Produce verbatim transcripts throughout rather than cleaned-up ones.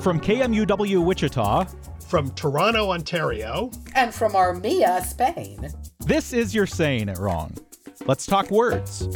From K M U W Wichita. From Toronto, Ontario. And from Armia, Spain. This is You're Saying It Wrong. Let's talk words.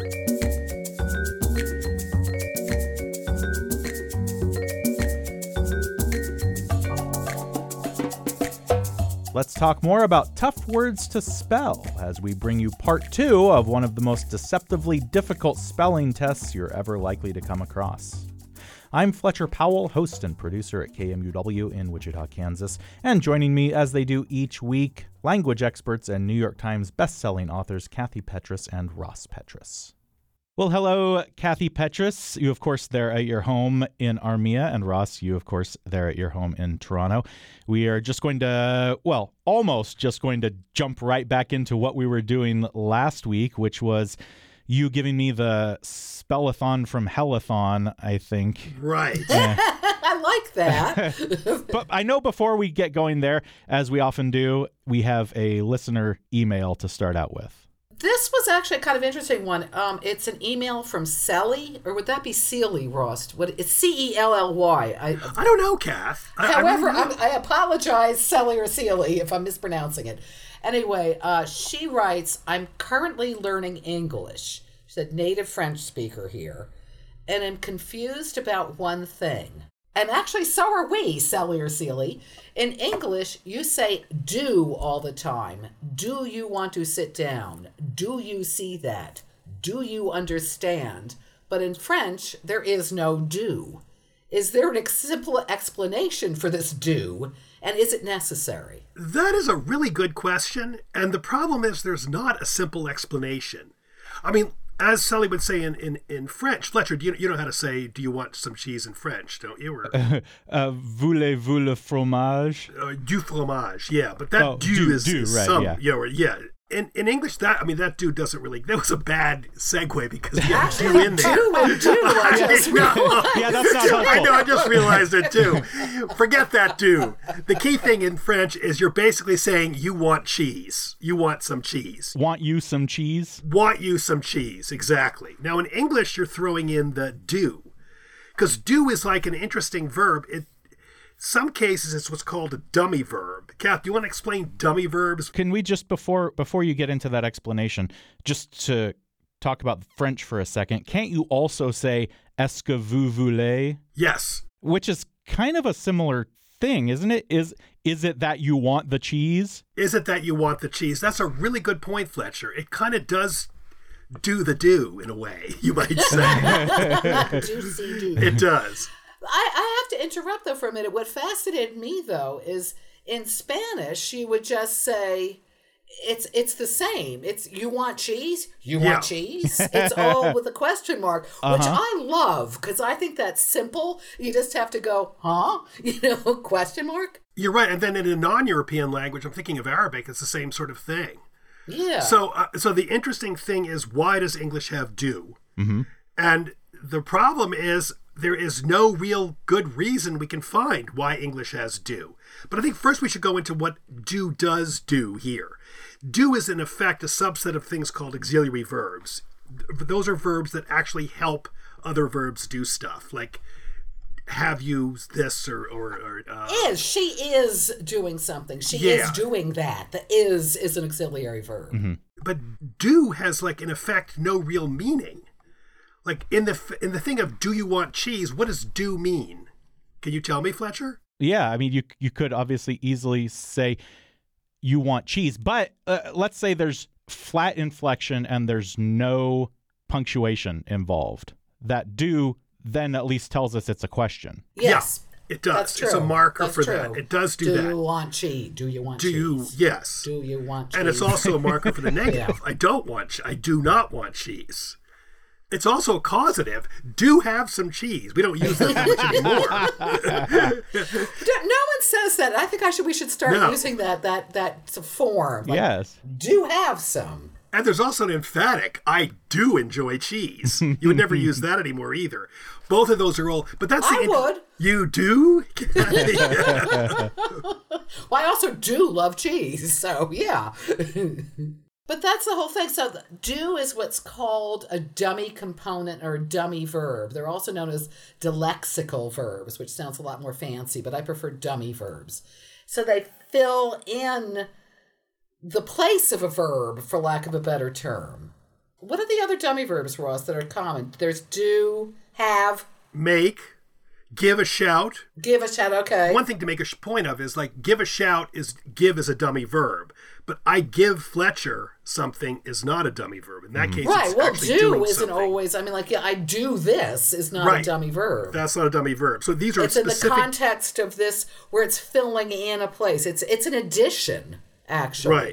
Let's talk more about tough words to spell as we bring you part two of one of the most deceptively difficult spelling tests you're ever likely to come across. I'm Fletcher Powell, host and producer at K M U W in Wichita, Kansas, and joining me as they do each week, language experts and New York Times best-selling authors Kathy Petrus and Ross Petrus. Well, hello, Kathy Petrus. You, of course, there at your home in Armia, and Ross, you, of course, there at your home in Toronto. We are just going to, well, almost just going to jump right back into what we were doing last week, which was you giving me the spellathon from Hellathon, I think. Right. Yeah. I like that. But I know before we get going there, as we often do, we have a listener email to start out with. This was actually a kind of interesting one. Um, it's an email from Celly, or would that be Sealy, Ross? What, it's C E L L Y. I, I don't know, Kath. I, however, I, really I, I apologize, Celly or Sealy, if I'm mispronouncing it. Anyway, uh, she writes, I'm currently learning English. She's a native French speaker here, and I'm confused about one thing. And actually, so are we, Celly or Sealy. In English, you say do all the time. Do you want to sit down? Do you see that? Do you understand? But in French, there is no do. Is there an ex- simple explanation for this do? And is it necessary? That is a really good question. And the problem is there's not a simple explanation. I mean, as Sally would say in, in, in French, Fletcher, do you, you know how to say, do you want some cheese in French, don't you? Or, uh, uh, voulez-vous le fromage? Uh, du fromage, yeah. But that oh, do, do is, do, is right, some, yeah. You know, yeah. In, in English, that I mean, that do doesn't really, that was a bad segue because you have Actually, do in there. do and do, I just realized. Yeah, that's not helpful. I know, I just realized it too. Forget that do. The key thing in French is you're basically saying you want cheese. You want some cheese. Want you some cheese? Want you some cheese, exactly. Now in English, you're throwing in the do. Because do is like an interesting verb. It Some cases, it's what's called a dummy verb. Kath, do you want to explain dummy verbs? Can we just, before before you get into that explanation, just to talk about French for a second, can't you also say est-ce que vous voulez? Yes. Which is kind of a similar thing, isn't it? Is is it that you want the cheese? Is it that you want the cheese? That's a really good point, Fletcher. It kind of does do the do, in a way, you might say. Juicy do. It does. I, I have to interrupt, though, for a minute. What fascinated me, though, is in Spanish, you would just say, it's it's the same. It's, you want cheese? You Yeah. want cheese? It's all with a question mark, which Uh-huh. I love, because I think that's simple. You just have to go, huh? You know, question mark? You're right. And then in a non-European language, I'm thinking of Arabic, it's the same sort of thing. Yeah. So uh, so the interesting thing is, why does English have do? Mm-hmm. And the problem is, there is no real good reason we can find why English has do. But I think first we should go into what do does do here. Do is in effect a subset of things called auxiliary verbs. Those are verbs that actually help other verbs do stuff, like have you this or... or, or uh, Is. She is doing something. She Yeah. is doing that. The is is an auxiliary verb. Mm-hmm. But do has, like, in effect, no real meaning. Like, in the in the thing of do you want cheese, what does do mean? Can you tell me, Fletcher? Yeah, I mean, you you could obviously easily say you want cheese, but uh, let's say there's flat inflection and there's no punctuation involved. That do then at least tells us it's a question. Yes. Yeah, it does. That's true. It's a marker That's for true. that. It does do, Do that. you want cheese? Do you want do cheese? you? Yes. Do you want cheese? And it's also a marker for the negative. Yeah. I don't want. Che- I do not want cheese. It's also a causative. Do have some cheese. We don't use that much anymore. No one says that. I think I should. We should start No. using that that that form. Like, Yes. do have some. And there's also an emphatic, I do enjoy cheese. You would never use that anymore either. Both of those are all, but that's the... I int- would. You do? Well, I also do love cheese, so yeah. But that's the whole thing. So do is what's called a dummy component or a dummy verb. They're also known as dilexical verbs, which sounds a lot more fancy, but I prefer dummy verbs. So they fill in the place of a verb, for lack of a better term. What are the other dummy verbs, Ross, that are common? There's do, have, make, give a shout. Give a shout, okay. One thing to make a point of is like give a shout is give is a dummy verb, but I give Fletcher something is not a dummy verb. In that mm-hmm. case, right. it's Well, actually do doing isn't something. always. I mean, like yeah, I do this is not right. a dummy verb. That's not a dummy verb. So these are it's specific... in the context of this where it's filling in a place. It's it's an addition, actually. Right.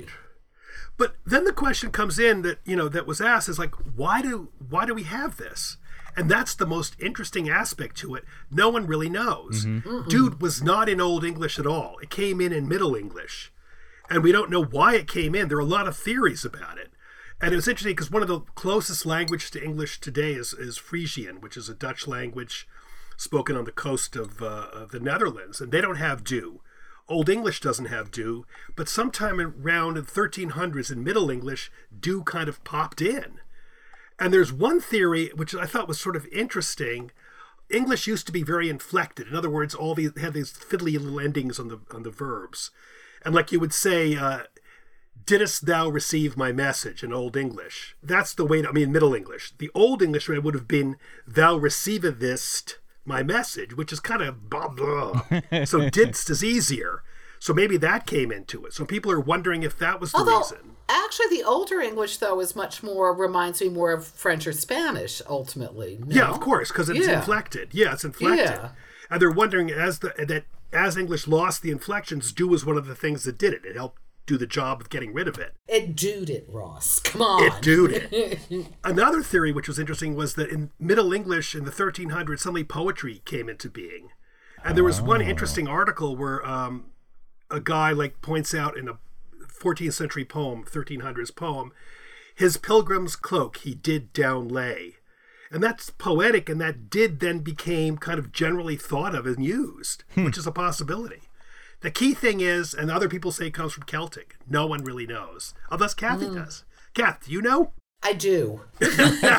But then the question comes in that you know that was asked is like why do why do we have this? And that's the most interesting aspect to it. No one really knows. Mm-hmm. Dude was not in Old English at all. It came in in Middle English. And we don't know why it came in. There are a lot of theories about it. And it was interesting because one of the closest languages to English today is, is Frisian, which is a Dutch language spoken on the coast of, uh, of the Netherlands. And they don't have do. Old English doesn't have do. But sometime around the thirteen hundreds in Middle English, do kind of popped in. And there's one theory, which I thought was sort of interesting. English used to be very inflected. In other words, all these had these fiddly little endings on the on the verbs. And like you would say, uh, didst thou receive my message in Old English? That's the way, to, I mean, Middle English. The Old English would have been, thou receivest my message, which is kind of blah, blah. So didst is easier. So maybe that came into it. So people are wondering if that was the Although, reason. Actually, the older English, though, is much more, reminds me more of French or Spanish, ultimately. No? Yeah, of course, because it's yeah. inflected. Yeah, it's inflected. Yeah. And they're wondering as the that as English lost the inflections, do was one of the things that did it. It helped do the job of getting rid of it. It doed it, Ross. Come on. It doed it. Another theory which was interesting was that in Middle English in the thirteen hundreds, suddenly poetry came into being. And there was oh. one interesting article where um, a guy like points out in a fourteenth century poem, thirteen hundreds poem, his pilgrim's cloak he did down lay. And that's poetic, and that did then became kind of generally thought of and used, hmm. which is a possibility. The key thing is, and other people say it comes from Celtic. No one really knows. Unless Kathy mm. does. Kath, do you know? I do. But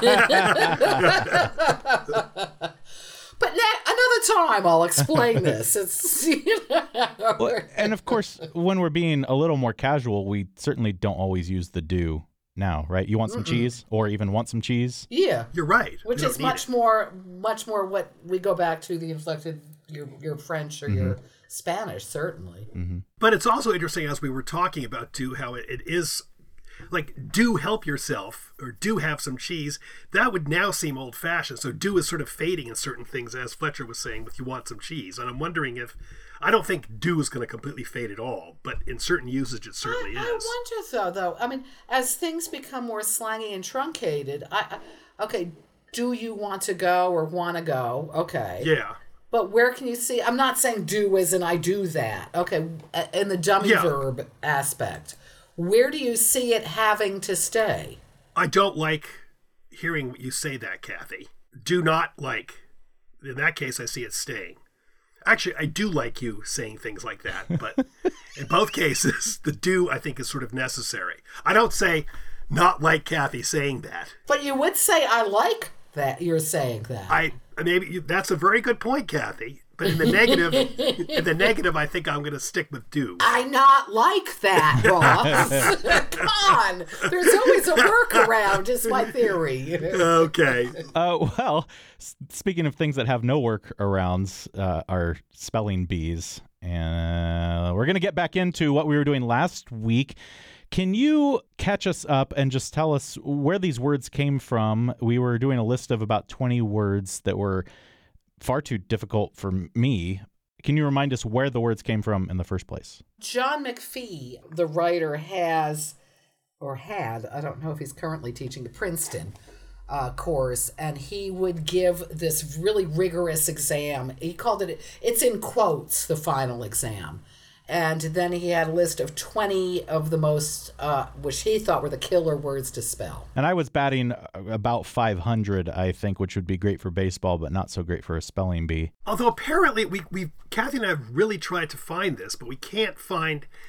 ne- another time I'll explain this. It's, you know. Well, and of course, when we're being a little more casual, we certainly don't always use the do now, right? You want some Mm-mm. cheese, or even want some cheese? Yeah, you're right. Which is much it. more, much more what we go back to the inflected your your French or mm-hmm. your Spanish, certainly. Mm-hmm. But it's also interesting as we were talking about do how it, it is. Like, do help yourself, or do have some cheese, that would now seem old-fashioned. So do is sort of fading in certain things, as Fletcher was saying, with you want some cheese. And I'm wondering if, I don't think do is going to completely fade at all, but in certain usage it certainly I, is. I wonder, though, though, I mean, as things become more slangy and truncated, I, I okay, do you want to go or want to go? Okay. Yeah. But where can you see, I'm not saying do as in I do that. Okay, in the dummy yeah. verb aspect. Where do you see it having to stay? I don't like hearing you say that, Kathy. Do not like. In that case, I see it staying. Actually, I do like you saying things like that, but in both cases, the do, I think, is sort of necessary. I don't say not like Kathy saying that. But you would say I like that you're saying that. I maybe that's a very good point, Kathy. But in the negative, in the negative, I think I'm going to stick with do. I not like that, Ross. Come on, there's always a workaround. Is my theory. Okay. Uh, well, speaking of things that have no workarounds, uh, are spelling bees, and uh, we're going to get back into what we were doing last week. Can you catch us up and just tell us where these words came from? We were doing a list of about twenty words that were far too difficult for me. Can you remind us where the words came from in the first place? John McPhee, the writer, has, or had, I don't know if he's currently teaching the Princeton uh, course, and he would give this really rigorous exam. He called it, it's in quotes, the final exam. And then he had a list of twenty of the most, uh, which he thought were the killer words to spell. And I was batting about five hundred, I think, which would be great for baseball, but not so great for a spelling bee. Although apparently, we we Kathy and I have really tried to find this, but we can't find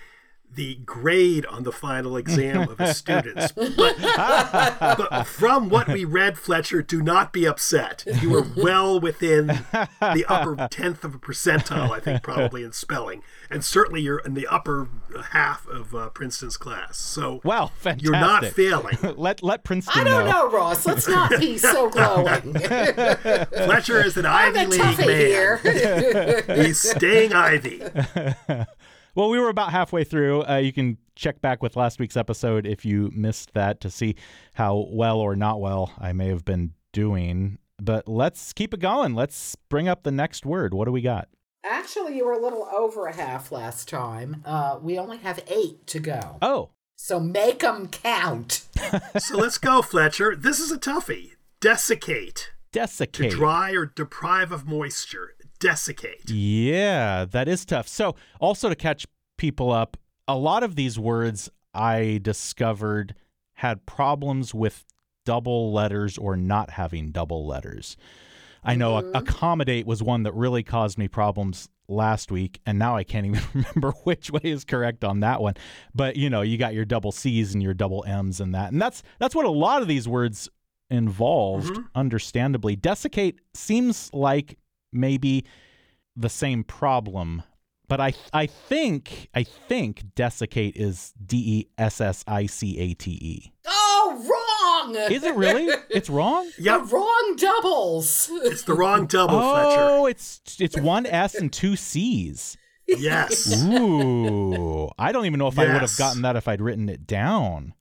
the grade on the final exam of his students. But, but from what we read, Fletcher, do not be upset. You were well within the upper tenth of a percentile, I think, probably in spelling. And certainly you're in the upper half of uh, Princeton's class. So wow, fantastic. You're not failing. let let Princeton I don't know. know, Ross. Let's not be so glowing. Fletcher is an I'm Ivy a League toughie man. here. He's staying Ivy. Well, we were about halfway through. Uh, you can check back with last week's episode if you missed that to see how well or not well I may have been doing. But let's keep it going. Let's bring up the next word. What do we got? Actually, you were a little over a half last time. Uh, we only have eight to go. Oh. So make them count. So let's go, Fletcher. This is a toughie. Desiccate. Desiccate. To dry or deprive of moisture. Desiccate. Yeah, that is tough. So also to catch people up, a lot of these words I discovered had problems with double letters or not having double letters. I know mm-hmm. accommodate was one that really caused me problems last week, and now I can't even remember which way is correct on that one. But, you know, you got your double C's and your double M's and that. And that's that's what a lot of these words involved, mm-hmm. understandably. Desiccate seems like maybe the same problem, but I I think I think desiccate is D E S S I C A T E. Oh, wrong! Is it really? It's wrong? Yeah, wrong doubles. It's the wrong double, oh, Fletcher. Oh, it's it's one S and two C's. Yes. Ooh, I don't even know if yes. I would have gotten that if I'd written it down.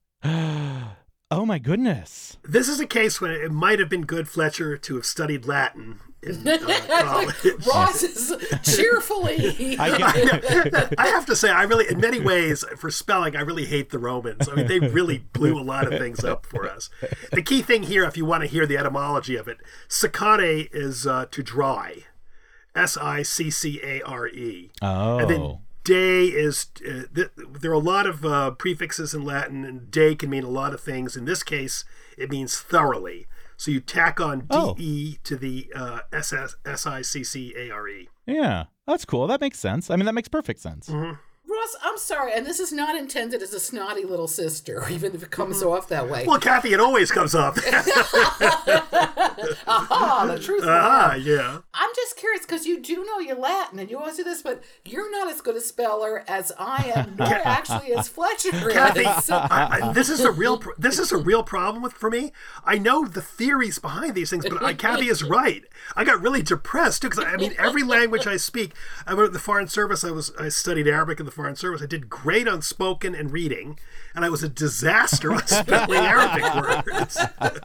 Oh my goodness. This is a case when it might have been good, Fletcher, to have studied Latin in uh, college. Ross is cheerfully. I, I, I have to say, I really, in many ways, for spelling, I really hate the Romans. I mean, they really blew a lot of things up for us. The key thing here, if you want to hear the etymology of it, siccare is uh, to dry. S I C C A R E. Oh. And then day is, uh, th- there are a lot of uh, prefixes in Latin, and day can mean a lot of things. In this case, it means thoroughly. So you tack on oh. D E to the uh, S I C C A R E. Yeah, that's cool. That makes sense. I mean, that makes perfect sense. Mm-hmm. Ross, I'm sorry, and this is not intended as a snotty little sister, even if it comes mm-hmm. off that way. Well, Kathy, it always comes off. Aha, the truth. Ah, yeah. I'm just curious because you do know your Latin and you always do this, but you're not as good a speller as I am, nor actually as Fletcher Kathy, is. So- I, I, this is a real pro- this is a real problem with for me. I know the theories behind these things, but I, Kathy is right. I got really depressed too because I mean every language I speak. I went to the Foreign Service. I was I studied Arabic in the Foreign Service. I did great on spoken and reading, and I was a disaster on spelling Arabic words.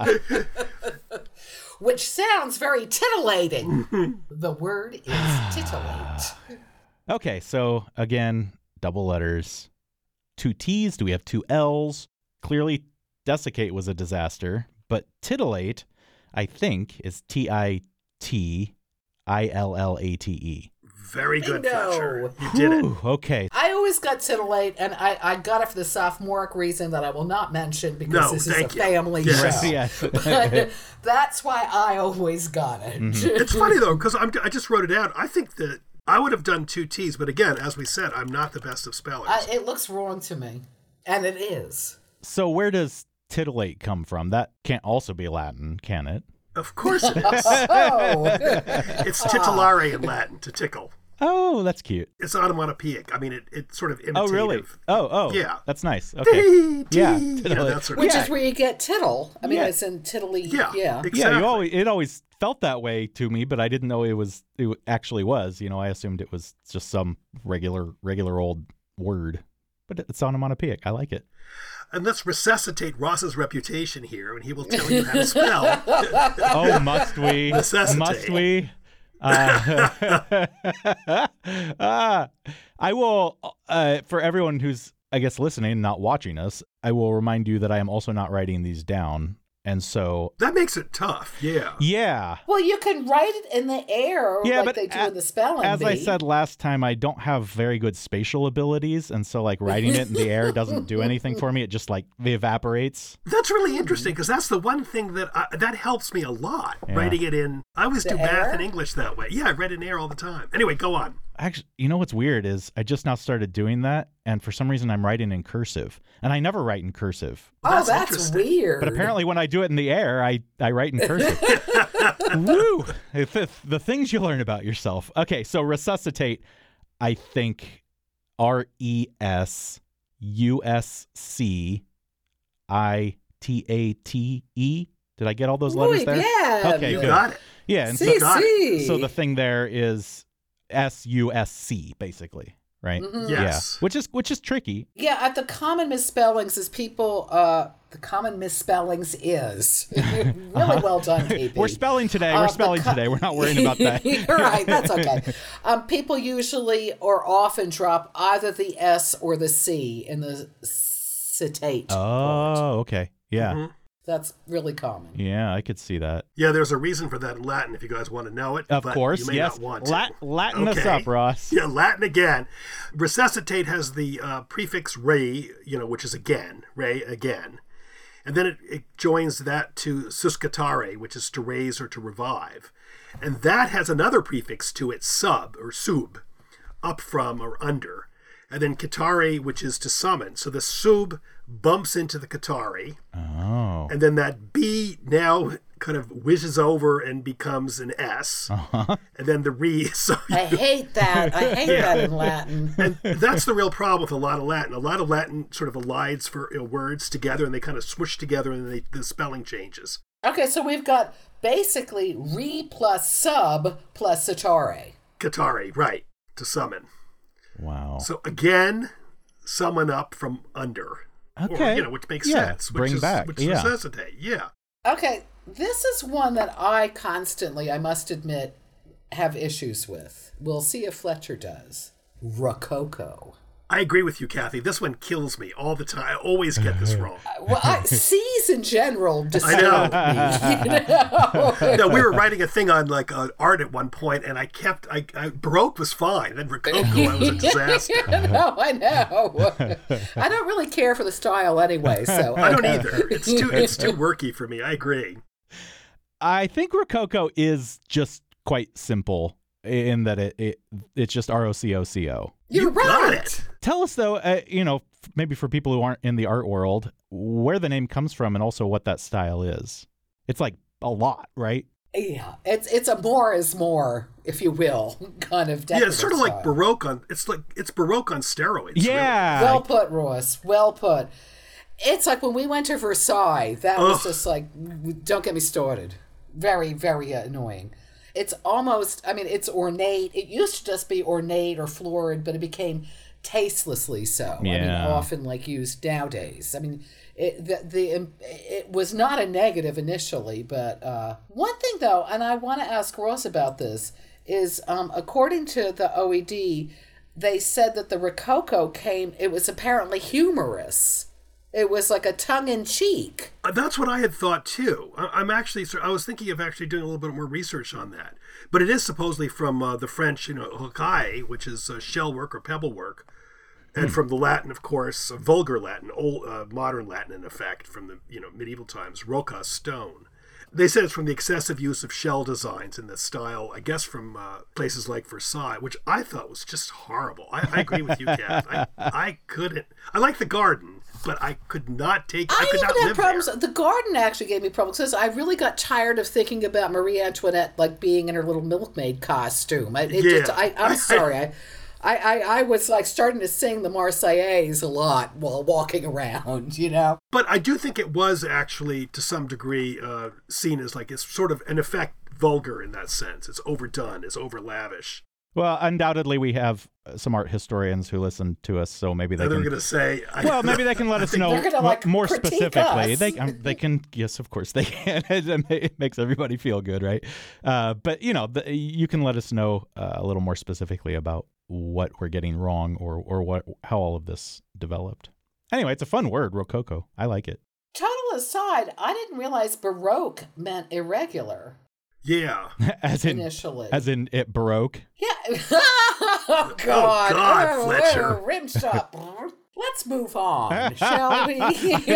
Which sounds very titillating. The word is titillate. Okay, so again, double letters. Two T's. Do we have two L's? Clearly, desiccate was a disaster, but titillate, I think, is T I T I L L A T E. Very good, Bingo. Fletcher. You did it. Ooh, okay. I always got titillate, and I, I got it for the sophomoric reason that I will not mention because No, this is a thank you. family Yes. show. Yes. But that's why I always got it. Mm-hmm. It's funny though because I'm I just wrote it out. I think that I would have done two T's, but again, as we said, I'm not the best of spellers. Uh, it looks wrong to me, and it is. So where does titillate come from? That can't also be Latin, can it? Of course it is. Oh, It's titillare in Latin, to tickle. Oh, that's cute. It's onomatopoeic. I mean, it, it's sort of imitative. Oh, really? Oh, oh. Yeah. That's nice. Okay. Tee, tee. Yeah, Yeah, titillate. that sort of which Yeah. is where you get tittle. I mean, Yeah. it's in tiddly. Yeah, yeah. exactly. Yeah, you always it always felt that way to me, but I didn't know it was it actually was. You know, I assumed it was just some regular regular old word. But it's onomatopoeic. I like it. And let's resuscitate Ross's reputation here, and he will tell you how to spell. Oh, must we? Necessitate. Must we? Uh, uh, I will, uh, for everyone who's, I guess, listening, not watching us, I will remind you that I am also not writing these down. And so, That makes it tough, yeah. yeah. Well, you can write it in the air Yeah, like but they do a- in the spelling As I bee. said last time, I don't have very good spatial abilities. And so, like, writing it in the air doesn't do anything for me. It just, like, evaporates. That's really interesting, because that's the one thing that I, that helps me a lot, Yeah. writing it in. I always The do air? math and English that way. Yeah, I read in air all the time. Anyway, go on. Actually, you know what's weird is I just now started doing that, and for some reason I'm writing in cursive, and I never write in cursive. Oh, That's that's, interesting. weird. But apparently, when I do it in the air, I, I write in cursive. Woo! The, the things you learn about yourself. Okay, so resuscitate, I think R E S U S C I T A T E. Did I get all those letters Ooh, there? yeah. Okay, You good. got it. Yeah, and so, C got C. so the thing there is S U S C, basically, right? Mhm. Yes. Yeah, which is which is tricky. Yeah, at the common misspellings is people, uh, the common misspellings is. Really well done, K P. We're spelling today. Uh, We're the spelling co- today. We're not worrying about that. You're right, that's okay. Um, people usually or often drop either the S or the C in the citate. part. Oh, okay. Yeah. Mhm. That's really common. Yeah, I could see that. Yeah, there's a reason for that in Latin if you guys want to know it. Of but course, you may yes. not want to. Lat- Latin us Okay. up, Ross. Yeah, Latin again. Resuscitate has the uh, prefix re, you know, which is again, re, again. And then it, it joins that to suscitare, which is to raise or to revive. And that has another prefix to it, sub or sub, up from or under. And then kitare, which is to summon. So the sub bumps into the kitare. Oh. And then that B now kind of whizzes over and becomes an S. Uh-huh. And then the re. So I hate that. I hate that in Latin. and that's the real problem with a lot of Latin. A lot of Latin sort of elides for you know, words together, and they kind of swoosh together, and they, the spelling changes. Okay, so we've got basically re plus sub plus citare. Katare, right, to summon. Wow. So again, summon up from under. Okay. Or, you know, which makes Yeah, sense. Which bring is, back, Which yeah. resuscitate, yeah. Okay, this is one that I constantly, I must admit, have issues with. We'll see if Fletcher does. Rococo. I agree with you, Kathy. This one kills me all the time. I always get this wrong. Well, I, C's in general disturb I me. You know? No, we were writing a thing on like uh, art at one point, and I kept, I, I Baroque was fine. Then Rococo, I was a disaster. No, I know. I don't really care for the style anyway, so I don't okay. either. It's too, it's too worky for me. I agree. I think Rococo is just quite simple in that it, it it's just R O C O C O. You're You got right. it. Tell us, though, uh, you know, f- maybe for people who aren't in the art world, where the name comes from and also what that style is. It's like a lot, right? Yeah, it's it's a more is more, if you will, kind of. Yeah, it's sort of like style. Baroque on. It's like it's Baroque on steroids. Yeah. Well put, Ross. Well put. It's like when we went to Versailles. That was Ugh. just like, don't get me started. Very, very annoying. It's almost, I mean, it's ornate. It used to just be ornate or florid, but it became tastelessly so. I mean, Yeah. often like used nowadays. I mean, it, the, the it was not a negative initially, but uh, one thing though, and I want to ask Ross about this, is um, according to the O E D, they said that the Rococo came, it was apparently humorous. It was like a tongue-in-cheek. Uh, That's what I had thought too. I, I'm actually, I was thinking of actually doing a little bit more research on that. But it is supposedly from uh, the French, you know, hokai, which is uh, shell work or pebble work, and from the Latin, of course, uh, vulgar Latin, old uh, modern Latin in effect, from the you know medieval times, roca, stone. They said it's from the excessive use of shell designs in the style, I guess, from uh, places like Versailles, which I thought was just horrible. I, I agree with you, Kath. I, I couldn't. I like the garden, but I could not take. I, I could even not had live problems. there. The garden actually gave me problems because I really got tired of thinking about Marie Antoinette like being in her little milkmaid costume. I, it Yeah. just, I, I'm sorry. I, I, I, I was like starting to sing the Marseillaise a lot while walking around, you know? But I do think it was actually, to some degree, uh, seen as like it's sort of in effect vulgar in that sense. It's overdone. It's over lavish. Well, undoubtedly, we have uh, some art historians who listen to us, so maybe they And they're can. going to say, I, Well, maybe they can let us know They're gonna, mo- like, more critique specifically. us. They um, they can. Yes, of course they can. It makes everybody feel good, right? Uh, but you know, the, you can let us know uh, a little more specifically about what we're getting wrong or or what how all of this developed. Anyway, it's a fun word, Rococo. I like it. Total aside, I didn't realize Baroque meant irregular yeah. As in, initially. as in it baroque. Yeah. Oh, God. God, Oh, Fletcher. oh, rim shot. Let's move on, shall we?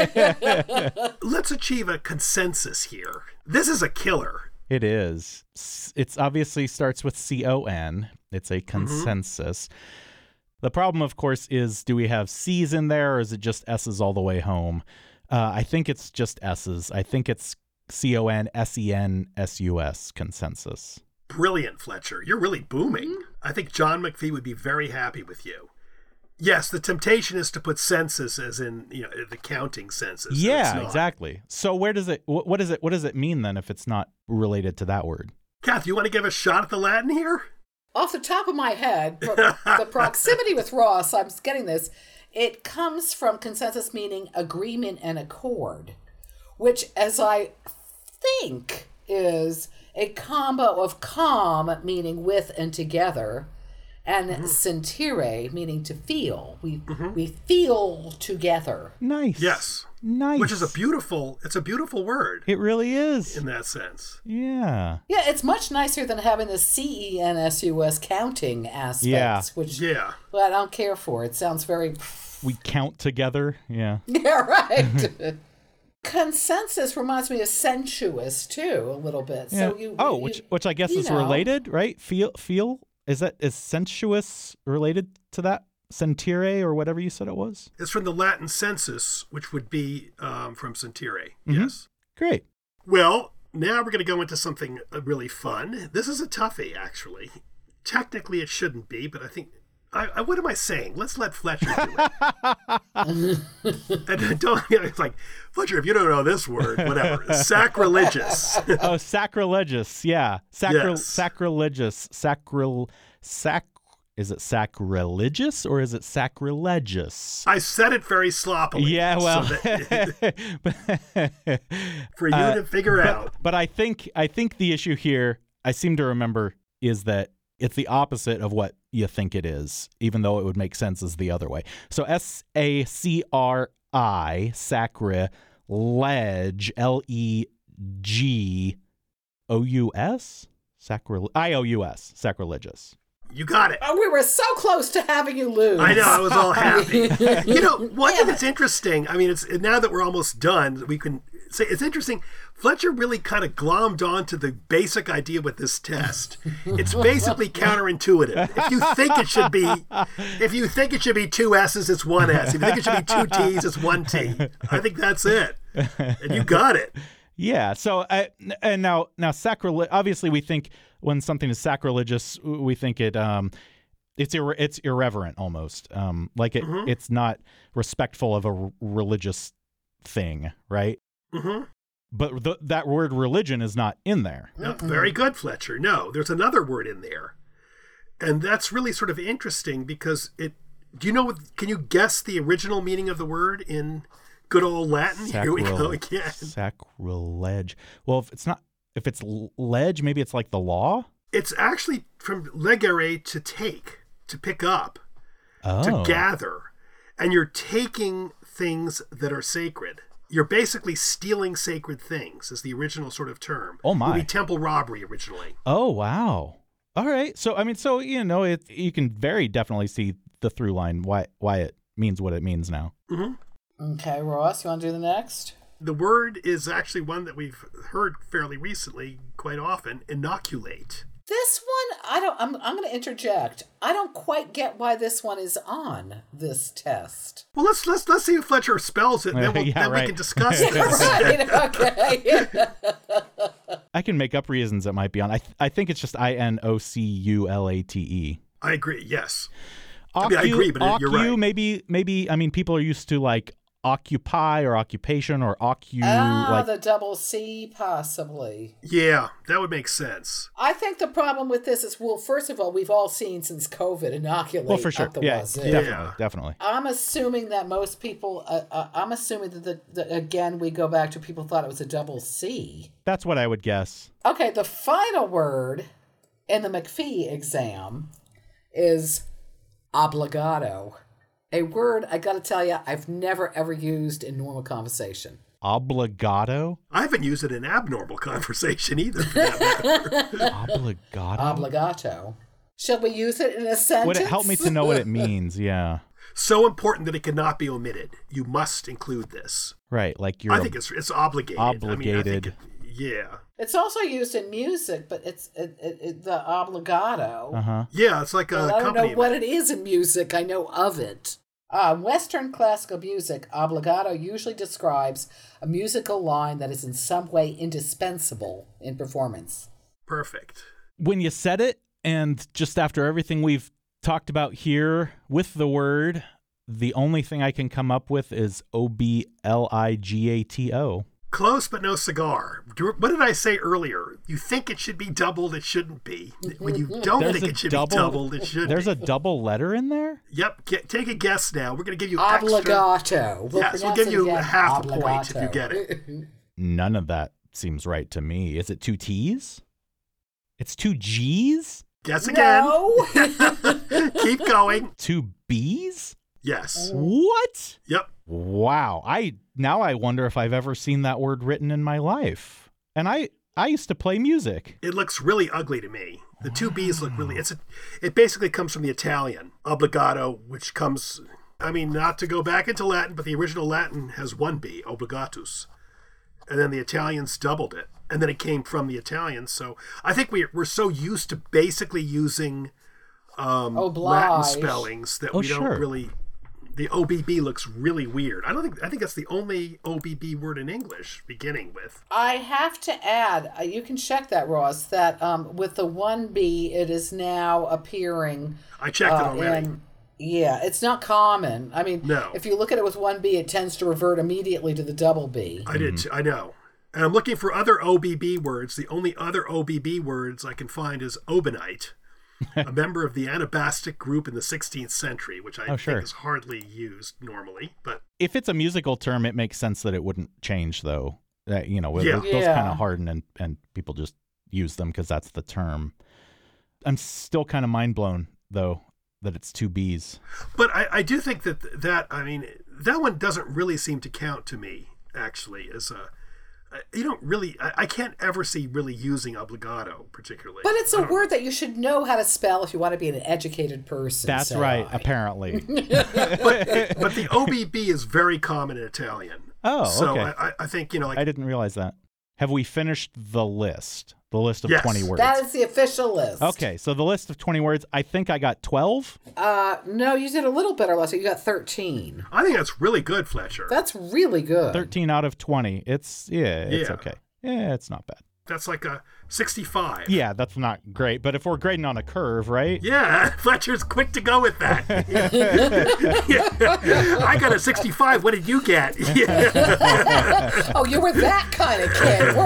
Let's achieve a consensus here. This is a killer. It is. S- It's obviously starts with C O N. It's a consensus. Mm-hmm. The problem, of course, is do we have C's in there or is it just S's all the way home? Uh, I think it's just S's. I think it's C O N S E N S U S consensus. Brilliant, Fletcher. You're really booming. Mm-hmm. I think John McPhee would be very happy with you. Yes, the temptation is to put census as in, you know, the counting census. Yeah, exactly. So where does it what, what does it what does it mean then if it's not related to that word? Kath, you want to give a shot at the Latin here? Off the top of my head, the proximity with Ross, I'm getting this. It comes from consensus meaning agreement and accord, which as I think is a combo of com meaning with and together, and mm-hmm. sentire, meaning to feel. We mm-hmm. we feel together. Nice. Yes. Nice. Which is a beautiful, it's a beautiful word. It really is. In that sense. Yeah. Yeah, it's much nicer than having the C E N S U S counting aspects, yeah. which yeah. well, I don't care for. It sounds very... We count together. Yeah. Yeah, right. Consensus reminds me of sensuous, too, a little bit. Yeah. So you, oh, you, which which I guess is know. related, right? Feel, feel? Is that is sensuous related to that? Sentire or whatever you said it was? It's from the Latin sensus, which would be um, from sentire. Mm-hmm. Yes. Great. Well, now we're going to go into something really fun. This is a toughie, actually. Technically, it shouldn't be, but I think... I, I, what am I saying? Let's let Fletcher do it. And don't, you know, it's like, Fletcher, if you don't know this word, whatever. Sacrilegious. Oh, sacrilegious. Yeah. Sacri- yes. Sacrilegious. Sacril... Sac... Is it sacrilegious or is it sacrilegious? I said it very sloppily. Yeah, well, so that, for you uh, to figure but, out. But I think I think the issue here, I seem to remember, is that it's the opposite of what you think it is, even though it would make sense as the other way. So S A C R I, sacrilege, L E G O U S, sacrilege, I O U S, sacrilegious. You got it. Oh, we were so close to having you lose. I know. I was all happy. You know, one yeah. thing that's interesting, I mean, it's now that we're almost done, we can say it's interesting. Fletcher really kind of glommed onto the basic idea with this test. It's basically counterintuitive. If you think it should be, if you think it should be two S's, it's one S. If you think it should be two T's, it's one T. I think that's it. And you got it. Yeah. So, uh, and now, now, sacrilege. Obviously, we think when something is sacrilegious, we think it, um, it's ir- it's irreverent almost, um, like it, mm-hmm. it's not respectful of a r- religious thing, right? Mm-hmm. But th- that word religion is not in there. No, very good, Fletcher. No, there's another word in there, and that's really sort of interesting because it. Do you know? Can you guess the original meaning of the word in good old Latin? Sacril- Here we go again. Sacrilege. Well, if it's not, if it's ledge, maybe it's like the law. It's actually from legere, to take, to pick up, oh. to gather, and you're taking things that are sacred. You're basically stealing sacred things, is the original sort of term. Oh my! It would be temple robbery originally. Oh wow! All right, so I mean, so you know, it you can very definitely see the through line why why it means what it means now. Mm-hmm. Okay, Ross, you want to do the next? The word is actually one that we've heard fairly recently, quite often. Inoculate. This one, I don't. I'm. I'm going to interject. I don't quite get why this one is on this test. Well, let's let's let's see if Fletcher spells it, and then, we'll, yeah, then right. we can discuss it. Right. Okay. I can make up reasons it might be on. I th- I think it's just I N O C U L A T E. I agree. Yes. Occu- I mean, I agree, but occu, you're right. Maybe maybe I mean people are used to like occupy or occupation or occu. Ah, like the double C, possibly. Yeah, that would make sense. I think the problem with this is, well, first of all, we've all seen since COVID inoculate. Well, for sure. Up the Yeah, wazoo. definitely, Yeah. definitely. I'm assuming that most people, uh, uh, I'm assuming that, the, that, again, we go back to people thought it was a double C. That's what I would guess. Okay, the final word in the McPhee exam is obligato. A word, I gotta tell you, I've never ever used in normal conversation. Obligato? I haven't used it in abnormal conversation either, for that matter. Obligato? Obligato. Shall we use it in a sentence? Would it help me to know what it means? Yeah. So important that it cannot be omitted. You must include this. Right, like you're I think it's it's obligated. obligated. I mean, I think it, Yeah. It's also used in music, but it's it, it, it, the obligato. Uh-huh. Yeah, it's like a Well, I don't know company. what it is in music. I know of it. Uh, Western classical music, obligato usually describes a musical line that is in some way indispensable in performance. Perfect. When you said it, and just after everything we've talked about here with the word, the only thing I can come up with is O B L I G A T O. Close, but no cigar. Do- What did I say earlier? You think it should be doubled, it shouldn't be. When you don't There's think a it should double- be doubled, it should There's be. a double letter in there? Yep, get, take a guess now. We're going to give you extra. Obligato. We'll Yes, we'll pronounce give it you again. half a point if you Obligato. get it. None of that seems right to me. Is it two T's? It's two G's? Guess again. No. Keep going. Two B's? Yes. What? Yep. Wow. I now I wonder if I've ever seen that word written in my life. And I I used to play music. It looks really ugly to me. The two B's look really. It's a, It basically comes from the Italian obligato, which comes. I mean, not to go back into Latin, but the original Latin has one B, obligatus, and then the Italians doubled it, and then it came from the Italians. So I think we we're so used to basically using um, Latin Oblige. spellings that Oh, we don't sure. really. The O B B looks really weird. I don't think. I think that's the only O B B word in English, beginning with. I have to add, uh, you can check that, Ross, that um, with the one B, it is now appearing. I checked it uh, already. in- yeah, it's not common. I mean, No. if you look at it with one B, it tends to revert immediately to the double B. I did. Too, I know. And I'm looking for other O B B words. The only other O B B words I can find is Obanite, a member of the Anabastic group in the sixteenth century, which I Oh, think sure. is hardly used normally. But If it's a musical term, it makes sense that it wouldn't change, though. That you know, Yeah. those Yeah. kind of harden and, and people just use them because that's the term. I'm still kind of mind blown, though, that it's two B's. but I, I do think that that I mean that one doesn't really seem to count to me actually as a. You don't really. I, I can't ever see really using obligato particularly. But it's I a don't- word that you should know how to spell if you want to be an educated person. That's so right, I- apparently. But the O B B is very common in Italian. Oh, So okay. I, I- I think you know like I didn't realize that. Have we finished the list? The list of Yes. twenty words? That is the official list. Okay, so the list of twenty words, I think I got twelve. Uh, no, you did a little better, Leslie. You got thirteen. I think that's really good, Fletcher. That's really good. thirteen out of twenty. It's, yeah, it's Yeah. okay. Yeah, it's not bad. That's like a sixty-five. Yeah, that's not great, but if we're grading on a curve, right? Yeah, Fletcher's quick to go with that. Yeah. I got a sixty-five. What did you get? Yeah. Oh, you were that kind of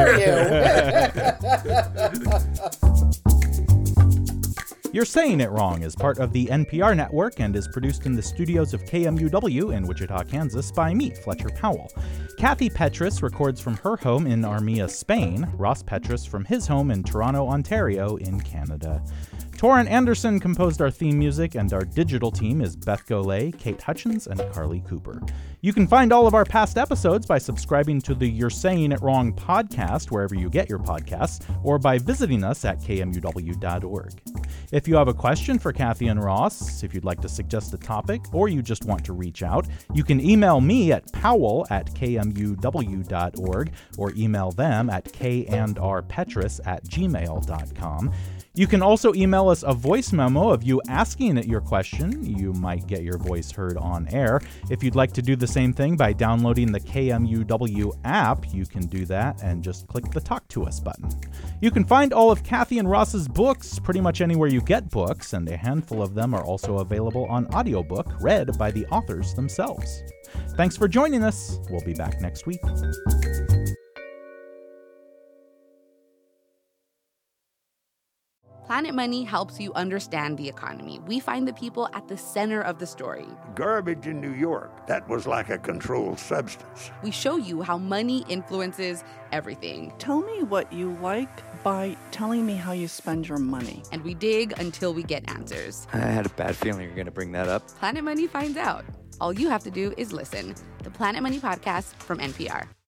kid, were you? You're Saying It Wrong is part of the N P R network and is produced in the studios of K M U W in Wichita, Kansas by me, Fletcher Powell. Kathy Petrus records from her home in Armia, Spain, Ross Petrus from his home in Toronto, Ontario in Canada. Torrin Anderson composed our theme music, and our digital team is Beth Golay, Kate Hutchins, and Carly Cooper. You can find all of our past episodes by subscribing to the You're Saying It Wrong podcast wherever you get your podcasts, or by visiting us at K M U W dot org. If you have a question for Kathy and Ross, if you'd like to suggest a topic, or you just want to reach out, you can email me at powell at K M U W dot org or email them at k and r petrus at gmail dot com. You can also email us a voice memo of you asking it your question. You might get your voice heard on air. If you'd like to do the same thing by downloading the K M U W app, you can do that and just click the Talk to Us button. You can find all of Kathy and Ross's books pretty much anywhere you get books, and a handful of them are also available on audiobook read by the authors themselves. Thanks for joining us. We'll be back next week. Planet Money helps you understand the economy. We find the people at the center of the story. Garbage in New York, that was like a controlled substance. We show you how money influences everything. Tell me what you like by telling me how you spend your money. And we dig until we get answers. I had a bad feeling you were going to bring that up. Planet Money finds out. All you have to do is listen. The Planet Money Podcast from N P R.